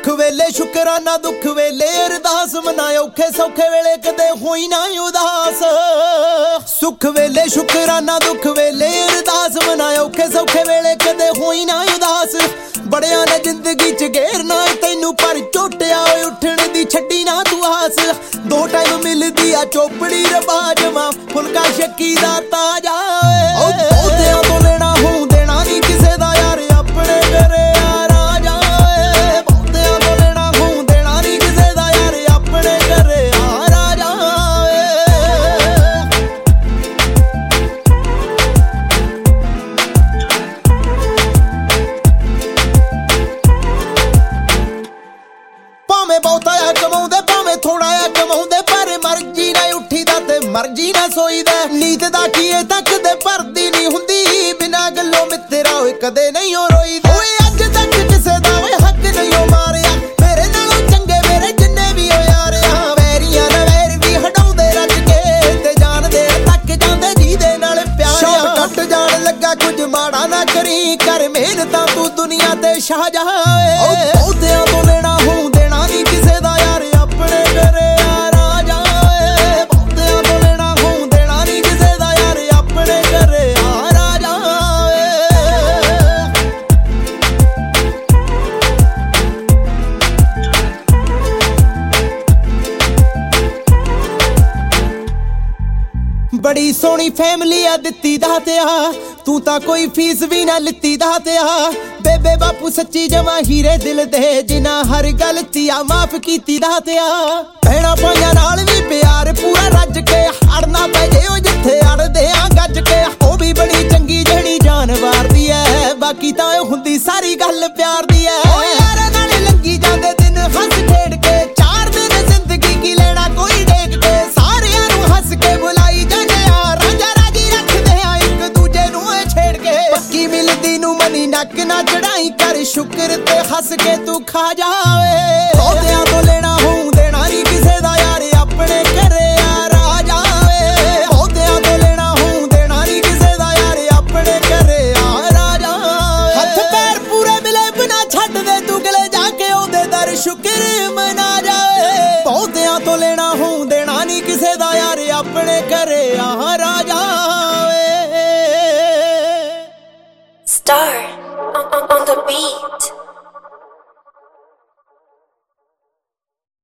सुख वेले शुकराना दुख वेले अरदास मनाए औखे सौखे वेले कदे होई ना उदास। सुख वेले शुकराना दुख वेले अरदास मनाए औखे सौखे वेले कदे होई ना उदास। बड़िया ने जिंदगी च घेरना तैनू पर झोटिया उठने दी छड्डी ना तू आस। दो टाइम मिलदी आ चोपड़ी रबाज मां फुलका शक्की दा ताजा। पौधेआं तो लेना हूं देना नहीं किसे दा यार अपने घरे आ राजा। पौधेआं तो लेना हूं देना नहीं किसे दा यार अपने घरे आ राजा। भावें बहुता आ कमाउंदे भावें थोड़ा आ कमाउंदे पर मर्जी ना उठी दा ते मर्जी ना सोई दा। नीत दा कीए तक दे भरदी नहीं हुंदी बिना गल्लों मित्तरा होए कदे नहीं हो रोई दा। ओए अज तक किसे दा ओए हक नहीं हो मारिया मेरे नालों चंगे मेरे जिन्ने भी हो यारिया। वैरियां ना वैर भी हटाउंदे रज के ते जानदे तक जांदे जी दे नाल प्यार। शॉर्टकट जान लगा कुछ माड़ा ना करी कर मेहनतां तू दुनिया ते शाह जा। पौधेआं तो लेना हूं देना नहीं किसे दा यार अपने घरे आ राजा। पौधेआं तो लेना हूं देना नहीं किसे दा यार अपने घरे आ राजा। बड़ी सोहनी फैमिली आ दित्ती दातिया तू तां कोई फीस भी ना लित्ती दातिया। बेबे बापू सच्ची जमा हीरे दिल दे जिन्ना हर गलती आ माफ कीती दातिया। भैणा भाइयां नाल भी प्यार पूरा रज के अड़ना पै जे ओ जिथे अड़दे आ गज के। ओ भी बड़ी चंगी जड़ी जान वारदी ऐ बाकी तां हुंदी सारी गल प्यार दी ऐ। ओ यारां नाल लंगी जांदे दिन हंस खेड के 4 दिन जिंदगी की लेना कोई डेग के। सारियां नूं हंस के बुलाई जाने आ रांझा राजी रखदे आ एक दूजे नूं छेड़ के। पक्की मिलदी नूं मनी नक ना चढ़ाई कर शुक्र ते हंस के तू खा जावे।